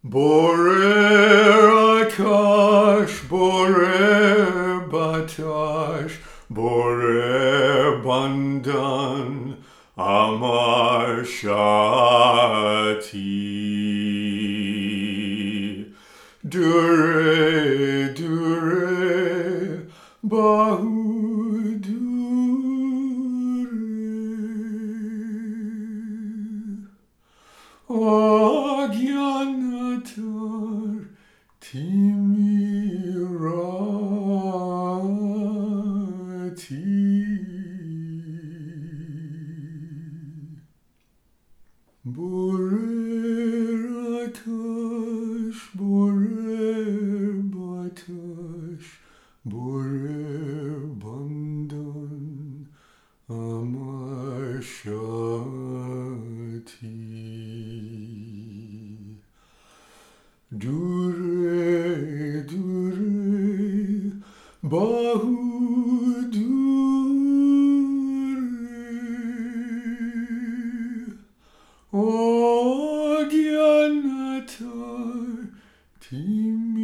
Borer Akash, Borer Batash, Borer Bandan, Amar Shati. Dure, Dure, Bahu Agyanatar Timirati. Borer Atash, Borer Batash, Borer Bandan, Amar Shati. Dure, Dure, Bahu Dure, Agyanatar Tim